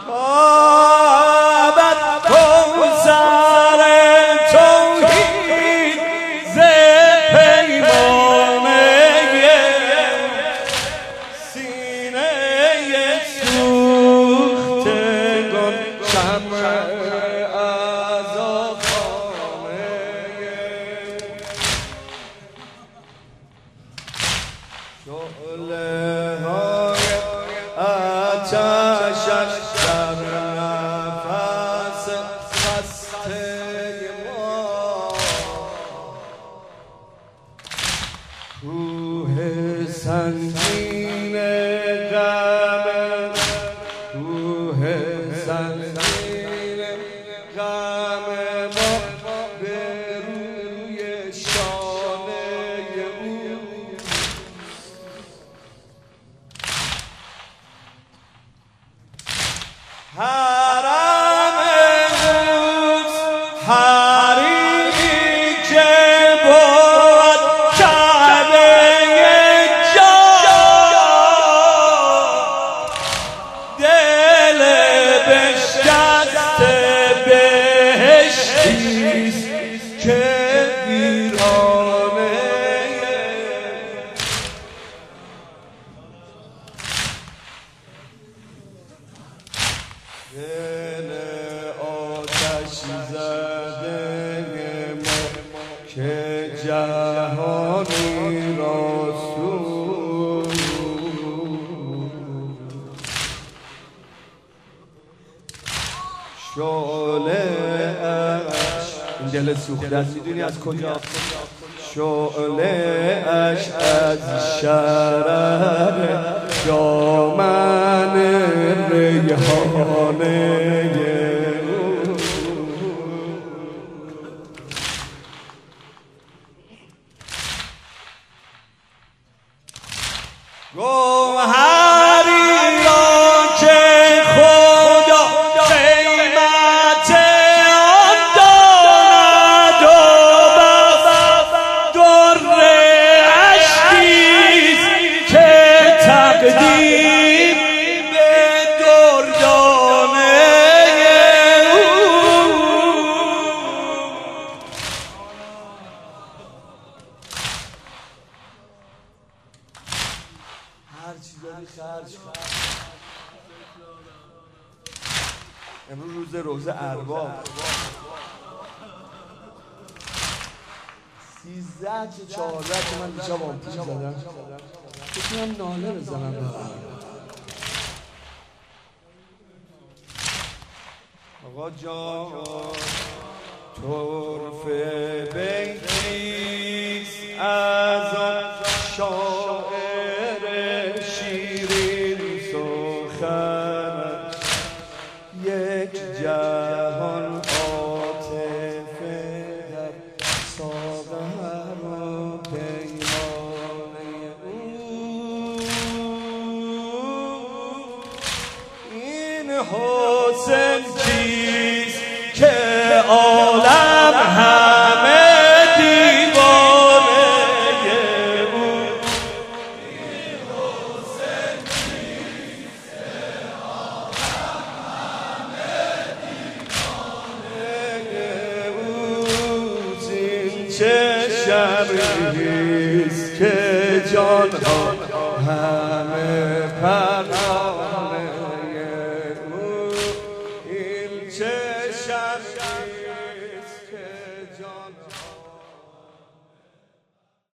آبد کوثر توحید ز پیمانه سینه سوختگان شمع عزاخانه شعله های آتشش در نفس خسته ما کوه سنگین غم کوه سنگین غم ما به روی شانه او حرم قدس حریمی که بود کعبه جان دل بشکسته بهشتیست که ویرانه دل آتش زده ما که جهانی را سوخت شعله اش این دل سوخته است میدونی از کجا شعله اش از شرر دامن ریحانه گوهری را که خدا قیمت آن داند و بس در اشکیست که تقدیم به دردانه هر چی داری خرج کن. امروز روز ارباب 13 تا 14 تومن دیشب آمپول زدم بتونم ناله بزنم آقا جان طرفه بیتیست از آن شاعر شیرین سخنش یک جهان عاطفه در ساغر و پیمانه او این حسن چیست که عالم همه دیوانه او این حسن چیست که عالم همه دیوانه او این چشمیست که جانها همه پروانه او این چشمیست که جانها